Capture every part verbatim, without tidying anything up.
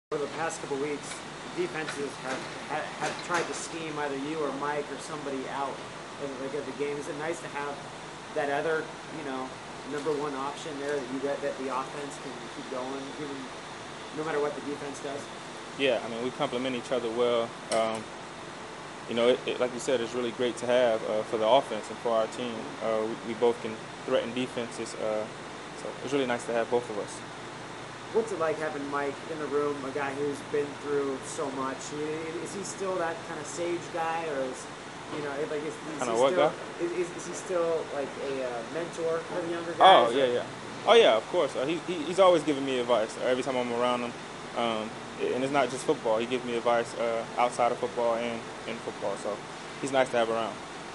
Over the past couple weeks, defenses have, have have tried to scheme either you or Mike or somebody out of like of the game. Is it nice to have that other, you know, number one option there that you get that the offense can keep going, even no matter what the defense does? Yeah, I mean, we complement each other well. Um, you know, it, it, like you said, it's really great to have uh, for the offense and for our team. Uh, we, we both can threaten defenses, uh, so it's really nice to have both of us. What's it like having Mike in the room, a guy who's been through so much? Is he still that kind of sage guy, or is, you know, like is, is Kind he of what still guy? is, is, is he still like a uh, mentor for the younger Oh, guys? yeah, or- yeah. Oh, yeah, of course. Uh, he, he he's always giving me advice uh, every time I'm around him. Um, and it's not just football. He gives me advice uh, outside of football and in football. So he's nice to have around.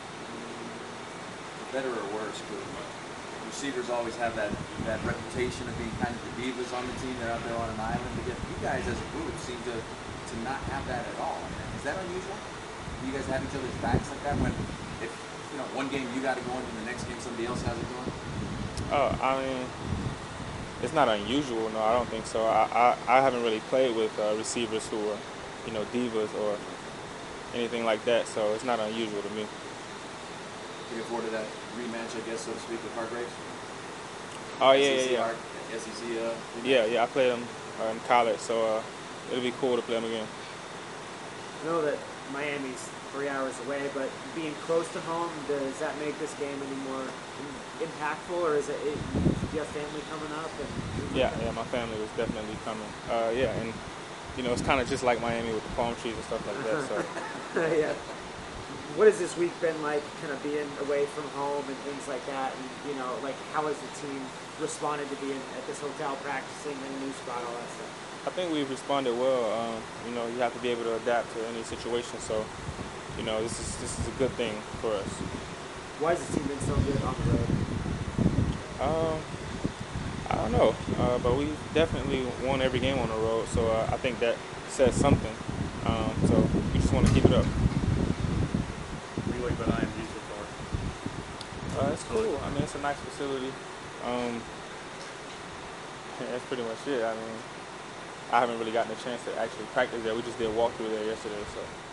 Better or worse, because receivers always have that, that reputation of being kind of the divas on the team. They're out there on an island. But yet you guys as a group seem to, to not have that at all. Is that unusual? Do you guys have each other's backs like that when if you know one game you got it going and the next game somebody else has it going? Oh, I mean, it's not unusual. No, I don't think so. I I, I haven't really played with uh, receivers who are, you know, divas or anything like that. So it's not unusual to me. Looking forward to that rematch, I guess, so to speak, with Hargraves. Oh yeah, S E C yeah, yeah. Hard, S E C. Uh, rematch. Yeah, yeah. I played him uh, in college, so uh, it'll be cool to play him again. I know that Miami's three hours away, but being close to home, does that make this game any more in- impactful, or is it, it do you have family coming up? And Yeah, yeah. My family was definitely coming. Uh, yeah, and you know, it's kind of just like Miami with the palm trees and stuff like that. So yeah. What has this week been like, kind of being away from home and things like that? And you know, like how has the team responded to being at this hotel, practicing in a new spot, all that stuff? I think we've responded well. Um, you know, you have to be able to adapt to any situation. So, you know, this is this is a good thing for us. Why has the team been so good on the road? Um, I don't know, uh, but we definitely won every game on the road. So uh, I think that says something. Um, so we just want to keep it up. What do you like about I M G so far? Uh, it's cool. I mean, it's a nice facility. Um, that's pretty much it. I mean, I haven't really gotten a chance to actually practice there. We just did a walkthrough there yesterday, so.